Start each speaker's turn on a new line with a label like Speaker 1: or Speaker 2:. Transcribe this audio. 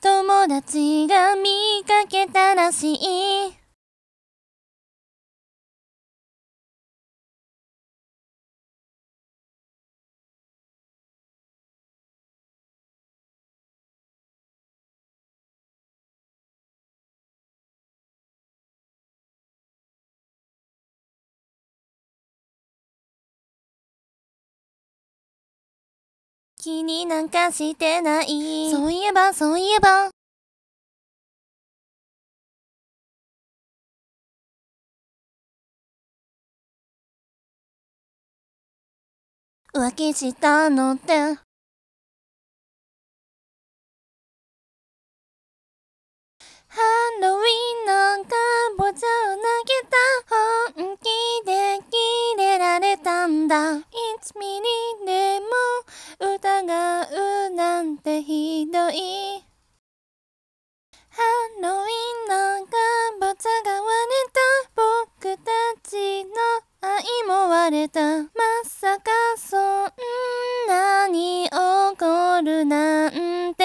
Speaker 1: 友達が見かけたらしい。気になんかしてない。そういえば浮気したのってハロウィンのかぼちゃを投げた。本気でキレられたんだ。1ミリでも疑うなんてひどい。ハロウィンのかぼちゃが割れた。僕たちの愛も割れた。まさかそんなに怒るなんて。